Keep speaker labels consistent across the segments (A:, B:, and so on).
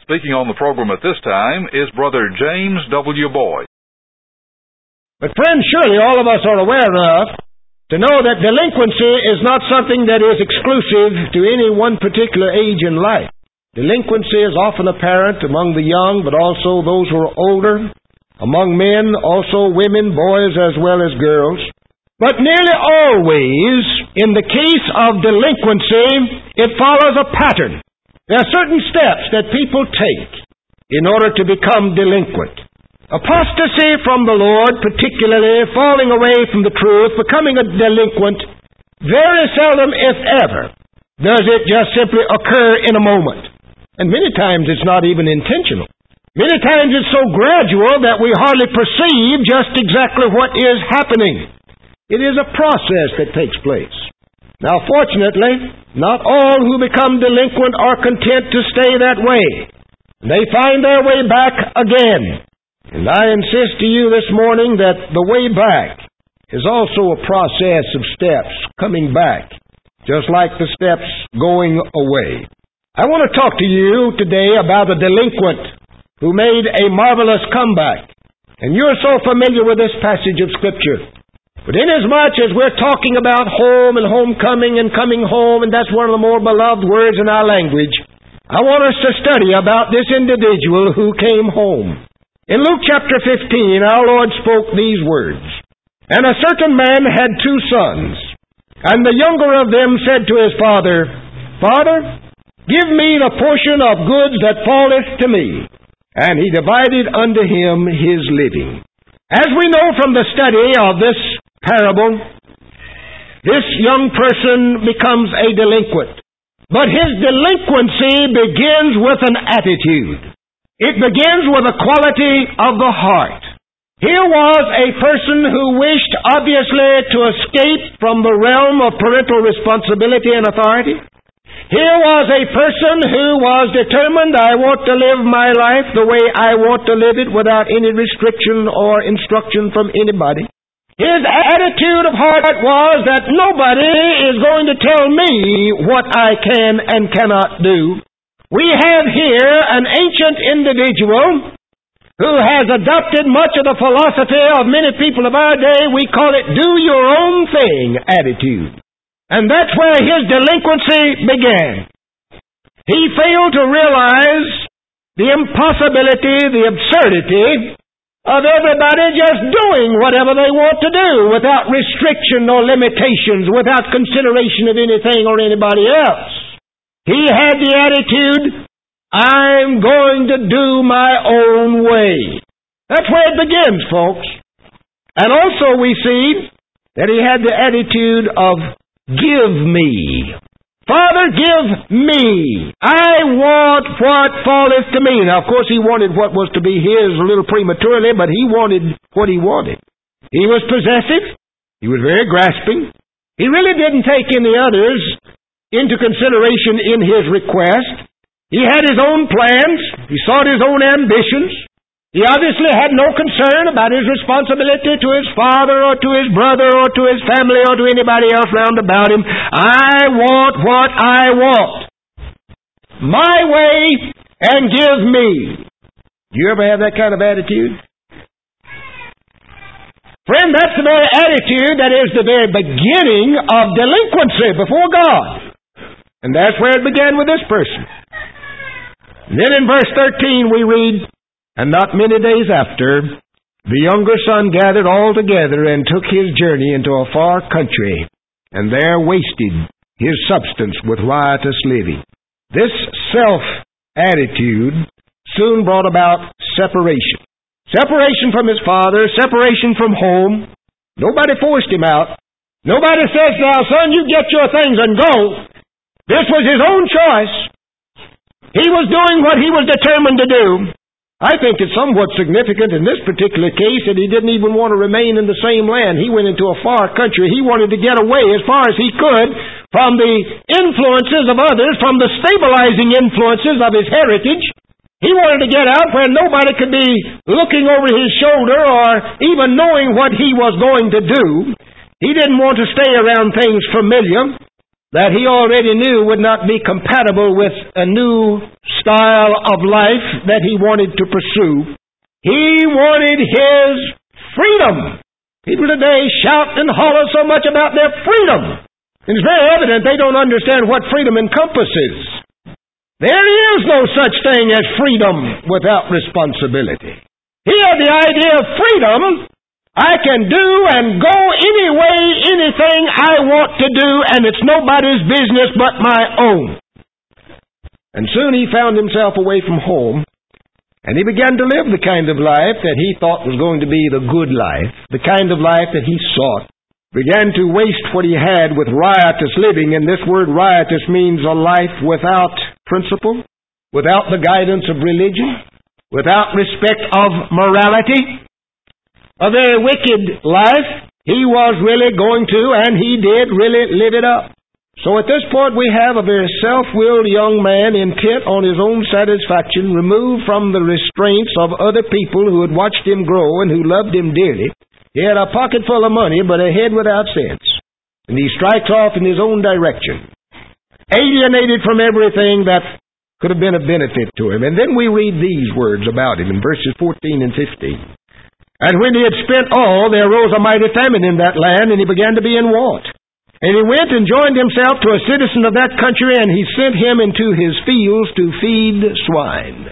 A: Speaking on the program at this time is Brother James W. Boyd.
B: But friends, surely all of us are aware enough to know that delinquency is not something that is exclusive to any one particular age in life. Delinquency is often apparent among the young, but also those who are older, among men, also women, boys, as well as girls. But nearly always, in the case of delinquency, it follows a pattern. There are certain steps that people take in order to become delinquent. Apostasy from the Lord, particularly falling away from the truth, becoming a delinquent, very seldom, if ever, does it just simply occur in a moment. And many times it's not even intentional. Many times it's so gradual that we hardly perceive just exactly what is happening. It is a process that takes place. Now, fortunately, not all who become delinquent are content to stay that way. They find their way back again. And I insist to you this morning that the way back is also a process of steps coming back, just like the steps going away. I want to talk to you today about a delinquent who made a marvelous comeback. And you're so familiar with this passage of Scripture. But inasmuch as we're talking about home and homecoming and coming home, and that's one of the more beloved words in our language, I want us to study about this individual who came home. In Luke chapter 15, our Lord spoke these words, "And a certain man had 2 sons, and the younger of them said to his father, Father, give me the portion of goods that falleth to me. And he divided unto him his living." As we know from the study of this parable, this young person becomes a delinquent. But his delinquency begins with an attitude. It begins with a quality of the heart. Here was a person who wished, obviously, to escape from the realm of parental responsibility and authority. Here was a person who was determined, I want to live my life the way I want to live it without any restriction or instruction from anybody. His attitude of heart was that nobody is going to tell me what I can and cannot do. We have here an ancient individual who has adopted much of the philosophy of many people of our day. We call it do your own thing attitude. And that's where his delinquency began. He failed to realize the impossibility, the absurdity of everybody just doing whatever they want to do without restriction or limitations, without consideration of anything or anybody else. He had the attitude, I'm going to do my own way. That's where it begins, folks. And also we see that he had the attitude of give me. Father, give me. I want what falleth to me. Now, of course, he wanted what was to be his a little prematurely, but he wanted what he wanted. He was possessive. He was very grasping. He really didn't take any others into consideration in his request. He had his own plans. He sought his own ambitions. He obviously had no concern about his responsibility to his father or to his brother or to his family or to anybody else round about him. I want what I want. My way and give me. Do you ever have that kind of attitude? Friend, that's the very attitude that is the very beginning of delinquency before God. And that's where it began with this person. And then in verse 13 we read, And not many days after, the younger son gathered all together and took his journey into a far country, and there wasted his substance with riotous living. This self-attitude soon brought about separation. Separation from his father, separation from home. Nobody forced him out. Nobody says, now, son, you get your things and go. This was his own choice. He was doing what he was determined to do. I think it's somewhat significant in this particular case that he didn't even want to remain in the same land. He went into a far country. He wanted to get away as far as he could from the influences of others, from the stabilizing influences of his heritage. He wanted to get out where nobody could be looking over his shoulder or even knowing what he was going to do. He didn't want to stay around things familiar. that he already knew would not be compatible with a new style of life that he wanted to pursue. He wanted his freedom. People today shout and holler so much about their freedom. And it's very evident they don't understand what freedom encompasses. There is no such thing as freedom without responsibility. He had the idea of freedom. I can do and go any way, anything I want to do, and it's nobody's business but my own. And soon he found himself away from home, and he began to live the kind of life that he thought was going to be the good life, the kind of life that he sought. Began to waste what he had with riotous living, and this word riotous means a life without principle, without the guidance of religion, without respect of morality. A very wicked life. He was really going to, and he did really live it up. So at this point we have a very self-willed young man intent on his own satisfaction, removed from the restraints of other people who had watched him grow and who loved him dearly. He had a pocket full of money, but a head without sense. And he strikes off in his own direction, alienated from everything that could have been of benefit to him. And then we read these words about him in verses 14 and 15. And when he had spent all, there arose a mighty famine in that land, and he began to be in want. And he went and joined himself to a citizen of that country, and he sent him into his fields to feed swine.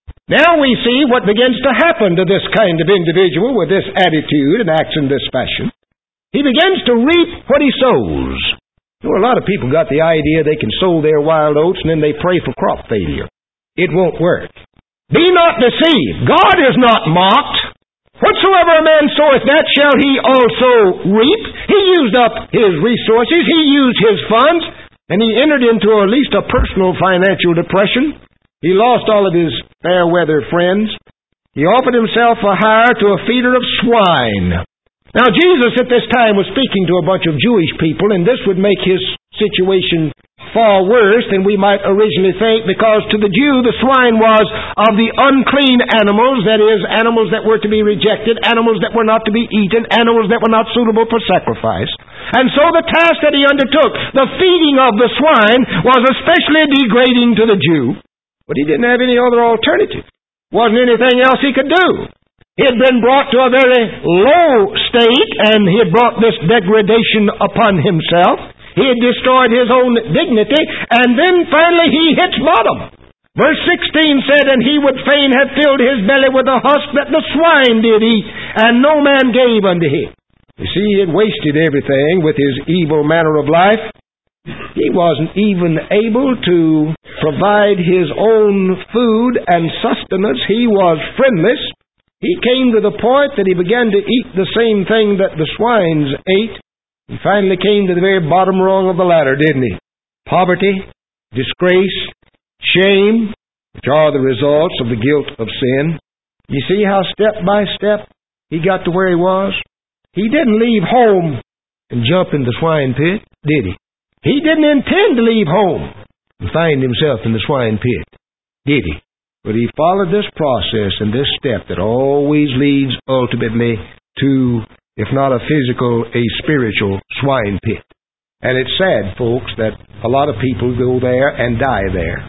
B: Now we see what begins to happen to this kind of individual with this attitude and acts in this fashion. He begins to reap what he sows. You know, a lot of people got the idea they can sow their wild oats and then they pray for crop failure. It won't work. Be not deceived. God is not mocked. Whatsoever a man soweth, that shall he also reap. He used up his resources. He used his funds. And he entered into at least a personal financial depression. He lost all of his fair-weather friends. He offered himself for hire to a feeder of swine. Now, Jesus at this time was speaking to a bunch of Jewish people, and this would make his situation far worse than we might originally think, because to the Jew, the swine was of the unclean animals, that is, animals that were to be rejected, animals that were not to be eaten, animals that were not suitable for sacrifice. And so the task that he undertook, the feeding of the swine, was especially degrading to the Jew. But he didn't have any other alternative. Wasn't anything else he could do. He had been brought to a very low state, and he had brought this degradation upon himself. He had destroyed his own dignity, and then finally he hits bottom. Verse 16 said, And he would fain have filled his belly with the husk that the swine did eat, and no man gave unto him. You see, he had wasted everything with his evil manner of life. He wasn't even able to provide his own food and sustenance. He was friendless. He came to the point that he began to eat the same thing that the swines ate. He finally came to the very bottom rung of the ladder, didn't he? Poverty, disgrace, shame, which are the results of the guilt of sin. You see how step by step he got to where he was? He didn't leave home and jump in the swine pit, did he? He didn't intend to leave home and find himself in the swine pit, did he? But he followed this process and this step that always leads ultimately to, if not a physical, a spiritual swine pit. And it's sad, folks, that a lot of people go there and die there.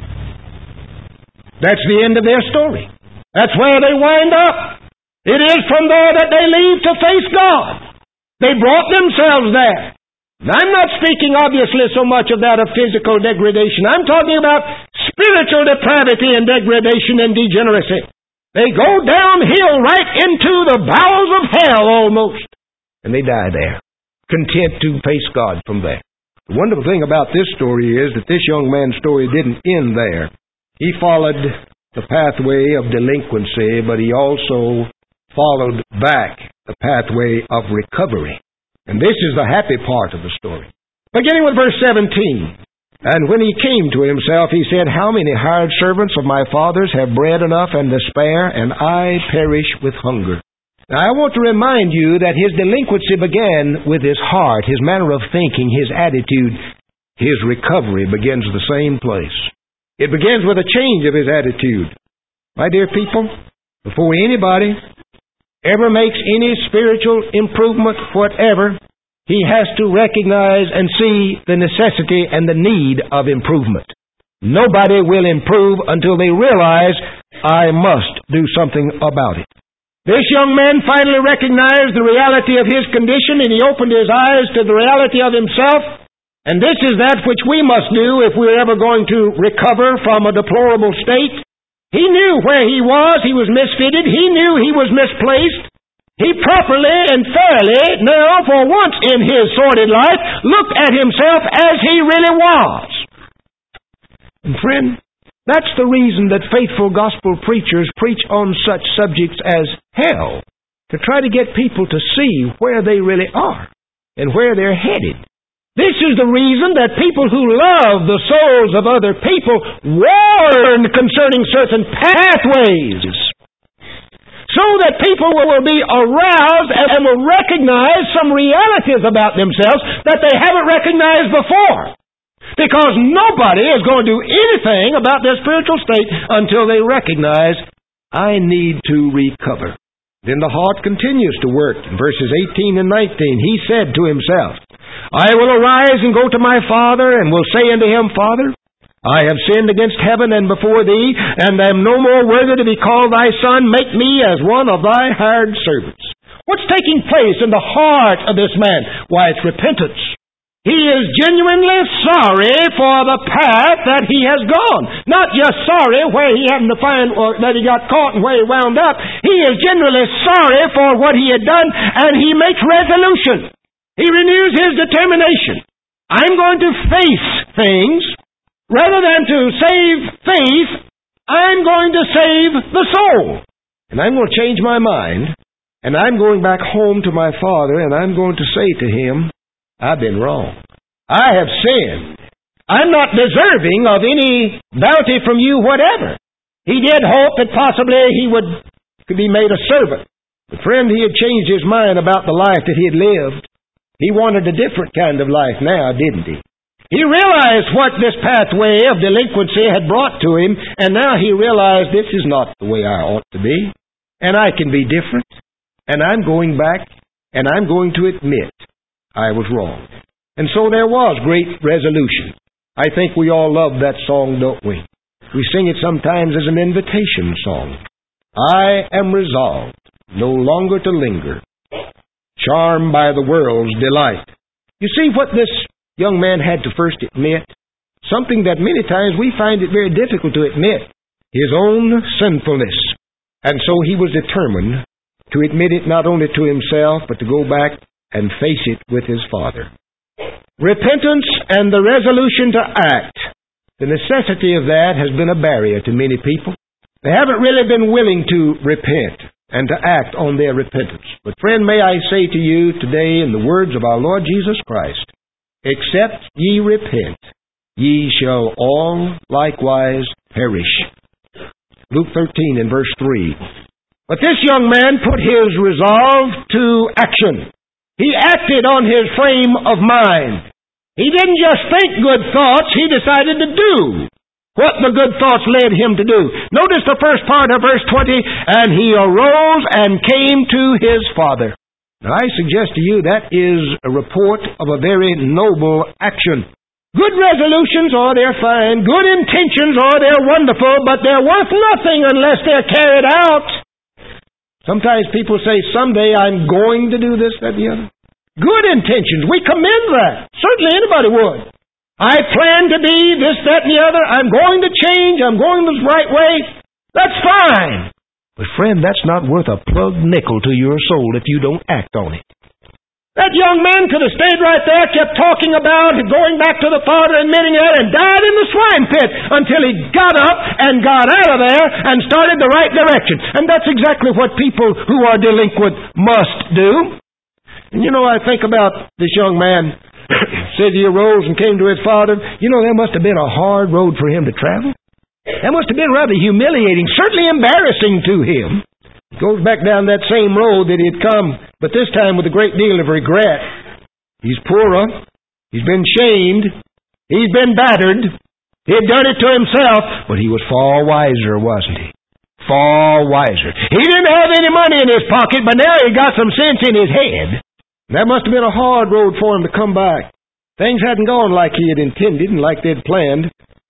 B: That's the end of their story. That's where they wind up. It is from there that they leave to face God. They brought themselves there. I'm not speaking, obviously, so much of that of physical degradation. I'm talking about spiritual depravity and degradation and degeneracy. They go downhill right into the bowels of hell almost. And they die there, content to face God from there. The wonderful thing about this story is that this young man's story didn't end there. He followed the pathway of delinquency, but he also followed back the pathway of recovery. And this is the happy part of the story. Beginning with verse 17. And when he came to himself, he said, How many hired servants of my father's have bread enough and to spare, and I perish with hunger? Now, I want to remind you that his delinquency began with his heart, his manner of thinking, his attitude. His recovery begins the same place. It begins with a change of his attitude. My dear people, before anybody ever makes any spiritual improvement whatever, he has to recognize and see the necessity and the need of improvement. Nobody will improve until they realize, I must do something about it. This young man finally recognized the reality of his condition, and he opened his eyes to the reality of himself. And this is that which we must do if we're ever going to recover from a deplorable state. He knew where he was misfitted, he knew he was misplaced. He properly and fairly, now for once in his sordid life, looked at himself as he really was. And friend, that's the reason that faithful gospel preachers preach on such subjects as hell, to try to get people to see where they really are and where they're headed. This is the reason that people who love the souls of other people warn concerning certain pathways, so that people will be aroused and will recognize some realities about themselves that they haven't recognized before. Because nobody is going to do anything about their spiritual state until they recognize, I need to recover. Then the heart continues to work. In verses 18 and 19, he said to himself, I will arise and go to my father, and will say unto him, Father, I have sinned against heaven and before thee, and am no more worthy to be called thy son. Make me as one of thy hired servants. What's taking place in the heart of this man? Why, it's repentance. He is genuinely sorry for the path that he has gone. Not just sorry where he happened to find, or that he got caught and where he wound up. He is genuinely sorry for what he had done, and he makes resolution. He renews his determination. I'm going to face things. Rather than to save faith, I'm going to save the soul. And I'm going to change my mind, and I'm going back home to my father, and I'm going to say to him, I've been wrong. I have sinned. I'm not deserving of any bounty from you whatever. He did hope that possibly he could be made a servant. But friend, he had changed his mind about the life that he had lived. He wanted a different kind of life now, didn't he? He realized what this pathway of delinquency had brought to him, and now he realized this is not the way I ought to be, and I can be different, and I'm going back, and I'm going to admit I was wrong. And so there was great resolution. I think we all love that song, don't we? We sing it sometimes as an invitation song. I am resolved no longer to linger, charmed by the world's delight. You see what this young man had to first admit? Something that many times we find it very difficult to admit. His own sinfulness. And so he was determined to admit it not only to himself, but to go back and face it with his Father. Repentance and the resolution to act. The necessity of that has been a barrier to many people. They haven't really been willing to repent and to act on their repentance. But friend, may I say to you today in the words of our Lord Jesus Christ, except ye repent, ye shall all likewise perish. Luke 13 and verse 3. But this young man put his resolve to action. He acted on his frame of mind. He didn't just think good thoughts, he decided to do what the good thoughts led him to do. Notice the first part of verse 20, and he arose and came to his father. Now I suggest to you that is a report of a very noble action. Good resolutions, they're fine. Good intentions, they're wonderful, but they're worth nothing unless they're carried out. Sometimes people say, someday I'm going to do this, that, the other. Good intentions. We commend that. Certainly anybody would. I plan to be this, that, and the other. I'm going to change. I'm going the right way. That's fine. But friend, that's not worth a plug nickel to your soul if you don't act on it. That young man could have stayed right there, kept talking about going back to the Father, admitting that, and died in the swine pit until he got up and got out of there and started the right direction. And that's exactly what people who are delinquent must do. And you know, I think about this young man. Said he arose and came to his father. You know, that must have been a hard road for him to travel. That must have been rather humiliating, certainly embarrassing to him. Goes back down that same road that he had come, but this time with a great deal of regret. He's poorer. He's been shamed. He's been battered. He had done it to himself, but he was far wiser, wasn't he? Far wiser. He didn't have any money in his pocket, but now he got some sense in his head. That must have been a hard road for him to come back. Things hadn't gone like he had intended and like they'd planned.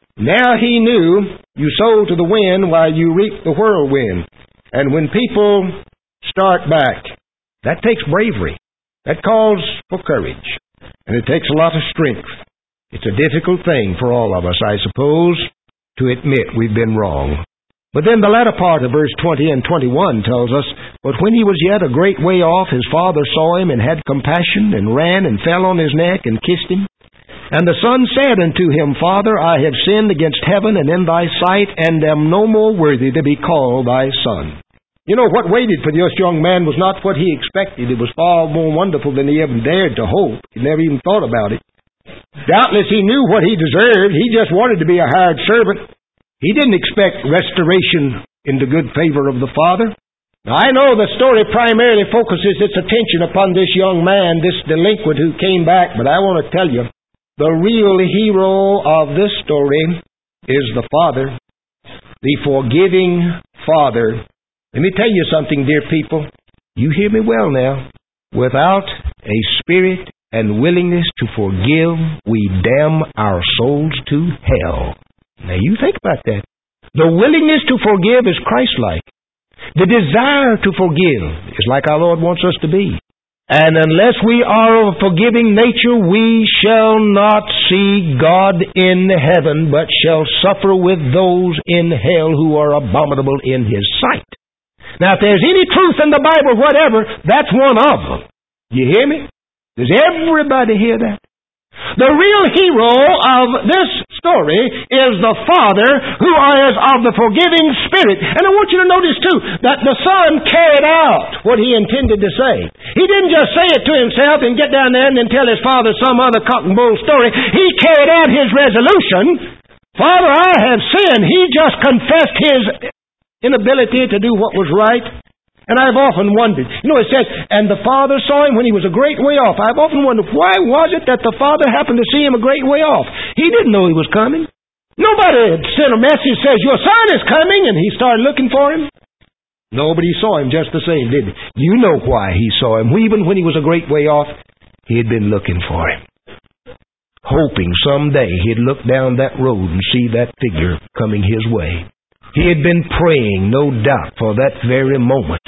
B: Now he knew you sow to the wind while you reap the whirlwind. And when people start back, that takes bravery. That calls for courage. And it takes a lot of strength. It's a difficult thing for all of us, I suppose, to admit we've been wrong. But then the latter part of verse 20 and 21 tells us, "But when he was yet a great way off, his father saw him and had compassion, and ran and fell on his neck and kissed him. And the son said unto him, Father, I have sinned against heaven and in thy sight, and am no more worthy to be called thy son." You know, what waited for this young man was not what he expected. It was far more wonderful than he ever dared to hope. He never even thought about it. Doubtless he knew what he deserved. He just wanted to be a hired servant. He didn't expect restoration in the good favor of the Father. Now, I know the story primarily focuses its attention upon this young man, this delinquent who came back, but I want to tell you, the real hero of this story is the Father, the forgiving Father. Let me tell you something, dear people. You hear me well now. Without a spirit and willingness to forgive, we damn our souls to hell. Now you think about that. The willingness to forgive is Christ-like. The desire to forgive is like our Lord wants us to be. And unless we are of a forgiving nature, we shall not see God in heaven, but shall suffer with those in hell who are abominable in His sight. Now, if there's any truth in the Bible, whatever, that's one of them. You hear me? Does everybody hear that? The real hero of this story is the Father who is of the forgiving Spirit. And I want you to notice, too, that the Son carried out what He intended to say. He didn't just say it to Himself and get down there and then tell His Father some other cock and bull story. He carried out His resolution. Father, I have sinned. He just confessed His inability to do what was right. And I've often wondered, it says, and the Father saw him when he was a great way off. I've often wondered, why was it that the Father happened to see him a great way off? He didn't know he was coming. Nobody had sent a message that says, your son is coming, and he started looking for him. Nobody saw him just the same, did he? You know why he saw him. Even when he was a great way off, he had been looking for him. Hoping someday he'd look down that road and see that figure coming his way. He had been praying, no doubt, for that very moment.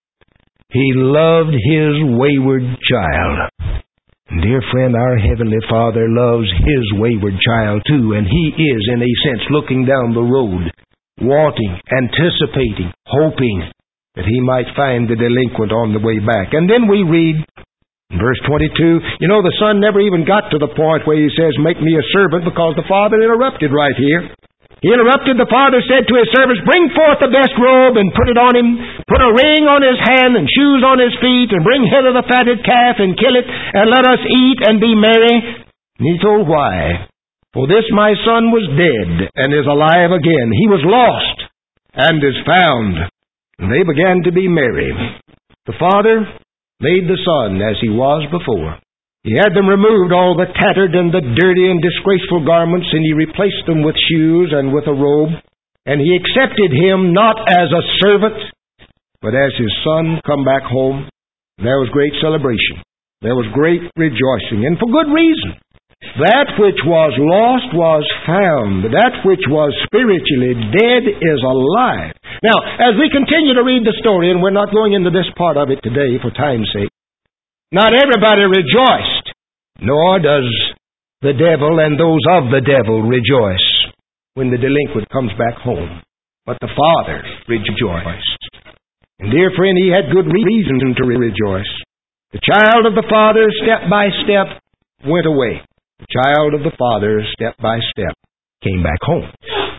B: He loved his wayward child. Dear friend, our Heavenly Father loves His wayward child too, and He is, in a sense, looking down the road, wanting, anticipating, hoping that He might find the delinquent on the way back. And then we read, in verse 22, the Son never even got to the point where He says, make me a servant, because the Father interrupted right here. He interrupted. The Father said to His servants, bring forth the best robe and put it on him, put a ring on his hand and shoes on his feet, and bring hither the fatted calf and kill it, and let us eat and be merry. And He told why. For this my son was dead and is alive again. He was lost and is found. And they began to be merry. The Father made the Son as He was before. He had them removed all the tattered and the dirty and disgraceful garments, and He replaced them with shoes and with a robe. And He accepted him not as a servant, but as His Son come back home. There was great celebration. There was great rejoicing, and for good reason. That which was lost was found. That which was spiritually dead is alive. Now, as we continue to read the story, and we're not going into this part of it today for time's sake, not everybody rejoiced, nor does the devil and those of the devil rejoice when the delinquent comes back home. But the Father rejoiced. And dear friend, he had good reason to rejoice. The child of the Father, step by step, went away. The child of the Father, step by step, came back home.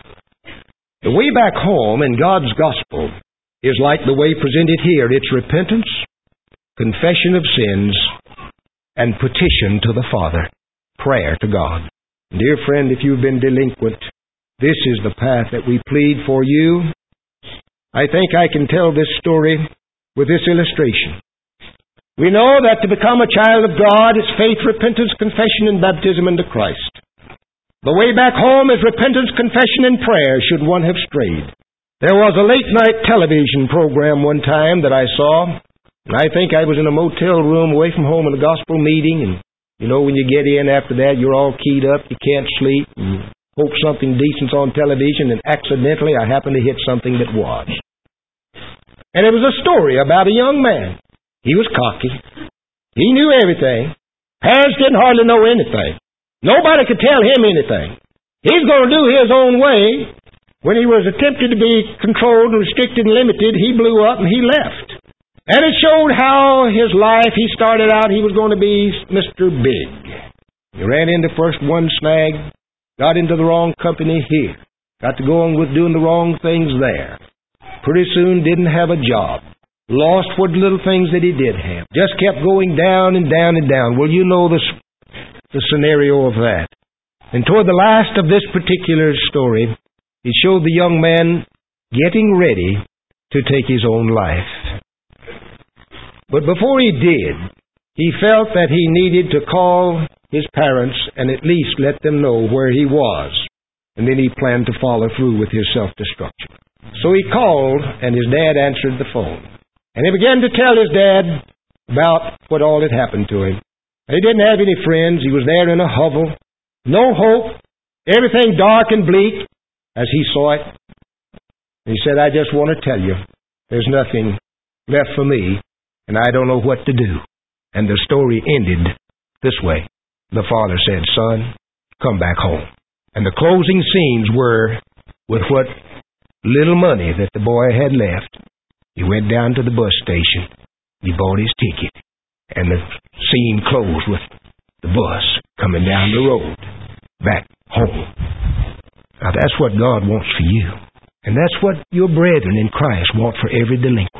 B: The way back home in God's gospel is like the way presented here. It's repentance, confession of sins, and petition to the Father, prayer to God. Dear friend, if you've been delinquent, this is the path that we plead for you. I think I can tell this story with this illustration. We know that to become a child of God is faith, repentance, confession, and baptism into Christ. The way back home is repentance, confession, and prayer should one have strayed. There was a late-night television program one time that I saw. And I think I was in a motel room away from home in a gospel meeting, and when you get in after that, you're all keyed up, you can't sleep, and hope something decent's on television, and accidentally I happened to hit something that was. And it was a story about a young man. He was cocky. He knew everything. Parents didn't hardly know anything. Nobody could tell him anything. He's going to do his own way. When he was attempted to be controlled and restricted and limited, he blew up and he left. And it showed how his life, he started out, he was going to be Mr. Big. He ran into first one snag, got into the wrong company here, got to go on with doing the wrong things there. Pretty soon didn't have a job. Lost what little things that he did have. Just kept going down and down and down. Well, you know the scenario of that. And toward the last of this particular story, he showed the young man getting ready to take his own life. But before he did, he felt that he needed to call his parents and at least let them know where he was. And then he planned to follow through with his self-destruction. So he called, and his dad answered the phone. And he began to tell his dad about what all had happened to him. He didn't have any friends. He was there in a hovel. No hope. Everything dark and bleak as he saw it. And he said, I just want to tell you, there's nothing left for me, and I don't know what to do. And the story ended this way. The father said, son, come back home. And the closing scenes were with what little money that the boy had left. He went down to the bus station. He bought his ticket. And the scene closed with the bus coming down the road back home. Now that's what God wants for you. And that's what your brethren in Christ want for every delinquent.